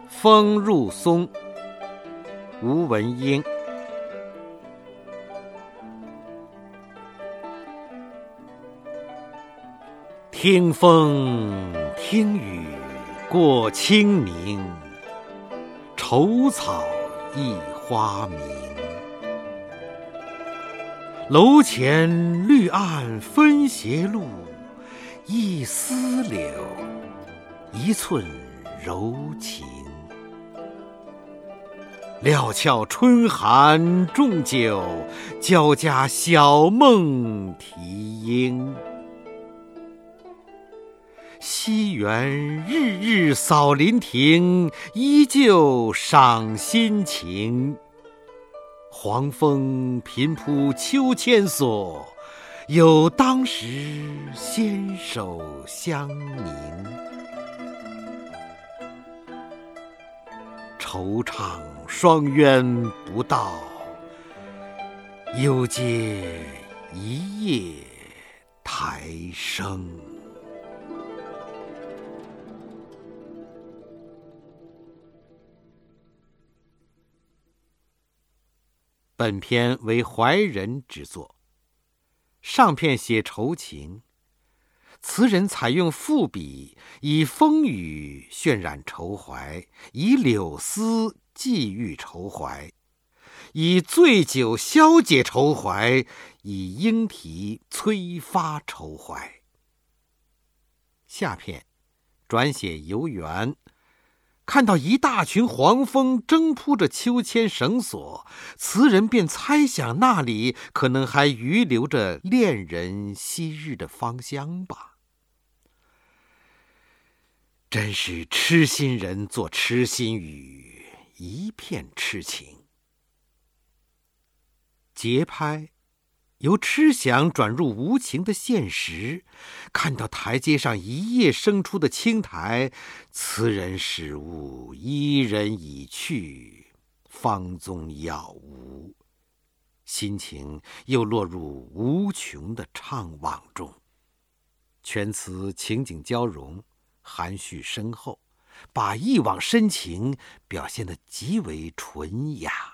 风入松，吴文英。听风听雨过清明，愁草一花明。楼前绿岸分斜路，一丝柳，一寸柔情。料峭春寒重酒，交加小梦啼莺。西园日日扫林亭，依旧赏心情。黄蜂频扑秋千索，有当时纤手相凝。惆怅双冤不到，犹嗟一夜台声。本篇为怀人之作，上片写愁情，词人采用赋笔，以风雨渲染愁怀，以柳丝寄寓愁怀，以醉酒消解愁怀，以莺啼催发愁怀。下片转写游园，看到一大群黄蜂挣扑着秋千绳索，词人便猜想那里可能还余留着恋人昔日的芳香吧。真是痴心人作痴心语，一片痴情。节拍由痴想转入无情的现实，看到台阶上一夜生出的青苔，词人始悟伊人已去，芳踪杳无，心情又落入无穷的怅惘中。全词情景交融，含蓄深厚，把一往深情表现得极为纯雅。